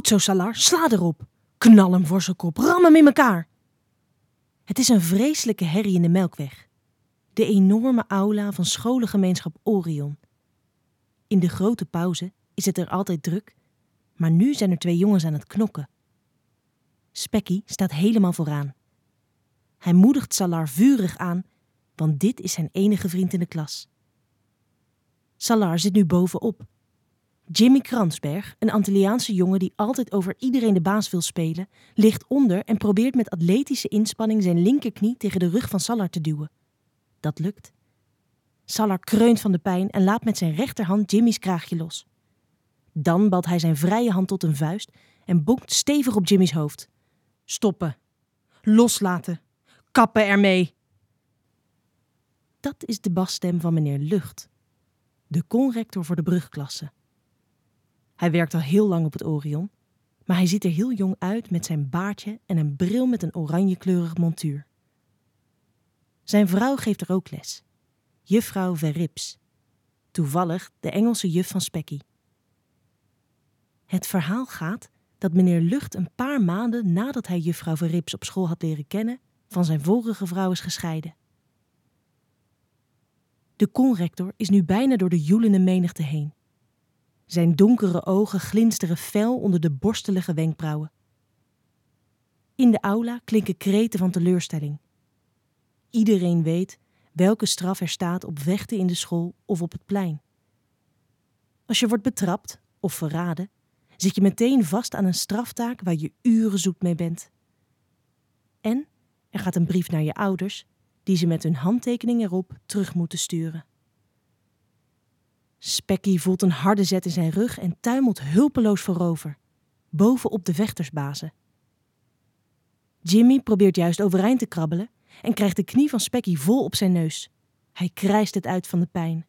Goed zo, Salar, sla erop. Knal hem voor zijn kop, ram hem in elkaar. Het is een vreselijke herrie in de Melkweg. De enorme aula van scholengemeenschap Orion. In de grote pauze is het er altijd druk, maar nu zijn er 2 jongens aan het knokken. Specky staat helemaal vooraan. Hij moedigt Salar vurig aan, want dit is zijn enige vriend in de klas. Salar zit nu bovenop. Jimmy Kransberg, een Antilliaanse jongen die altijd over iedereen de baas wil spelen, ligt onder en probeert met atletische inspanning zijn linkerknie tegen de rug van Salar te duwen. Dat lukt. Salar kreunt van de pijn en laat met zijn rechterhand Jimmy's kraagje los. Dan balt hij zijn vrije hand tot een vuist en bonkt stevig op Jimmy's hoofd. Stoppen. Loslaten. Kappen ermee. Dat is de basstem van meneer Lucht, de conrector voor de brugklasse. Hij werkt al heel lang op het Orion, maar hij ziet er heel jong uit met zijn baardje en een bril met een oranjekleurig montuur. Zijn vrouw geeft er ook les, juffrouw Verrips, toevallig de Engelse juf van Specky. Het verhaal gaat dat meneer Lucht een paar maanden nadat hij juffrouw Verrips op school had leren kennen, van zijn vorige vrouw is gescheiden. De conrector is nu bijna door de joelende menigte heen. Zijn donkere ogen glinsteren fel onder de borstelige wenkbrauwen. In de aula klinken kreten van teleurstelling. Iedereen weet welke straf er staat op vechten in de school of op het plein. Als je wordt betrapt of verraden, zit je meteen vast aan een straftaak waar je uren zoet mee bent. En er gaat een brief naar je ouders, die ze met hun handtekening erop terug moeten sturen. Specky voelt een harde zet in zijn rug en tuimelt hulpeloos voorover, bovenop de vechtersbazen. Jimmy probeert juist overeind te krabbelen en krijgt de knie van Specky vol op zijn neus. Hij krijst het uit van de pijn.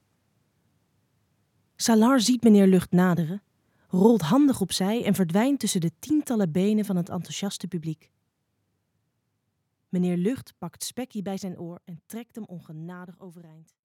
Salar ziet meneer Lucht naderen, rolt handig opzij en verdwijnt tussen de tientallen benen van het enthousiaste publiek. Meneer Lucht pakt Specky bij zijn oor en trekt hem ongenadig overeind.